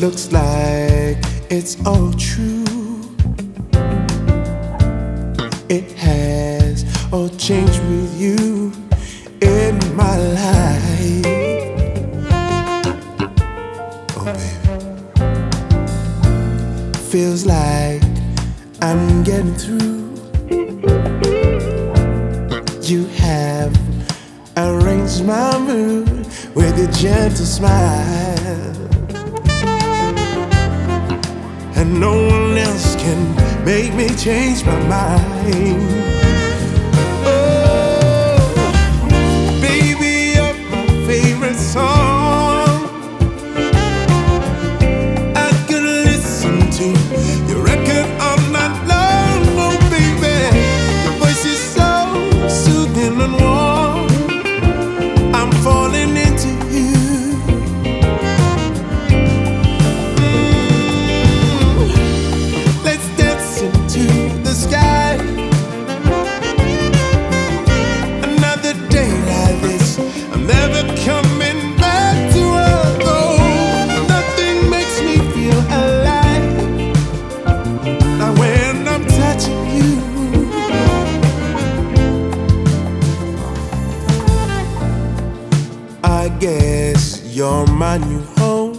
Looks like it's all true. It has all changed with you in my life. Oh, baby. Feels like I'm getting through. You have arranged my mood with your gentle smile, and no one else can make me change my mind. Oh, baby, you're my favorite song. I could listen to your record all night long. Oh, baby, your voice is so soothing and warm. I'm falling into you. Let's dance into the sky. Another day like this, I'm never coming back to earth. Oh, nothing makes me feel alive like when I'm touching you. I guess you're my new home.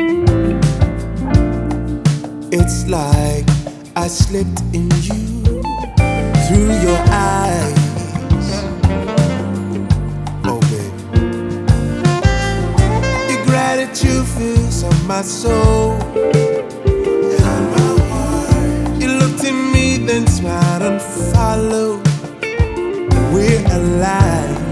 It's like I slipped in you through your eyes. Oh, baby. Your gratitude fills up my soul and my heart. You looked at me, then smiled and followed. We're alive.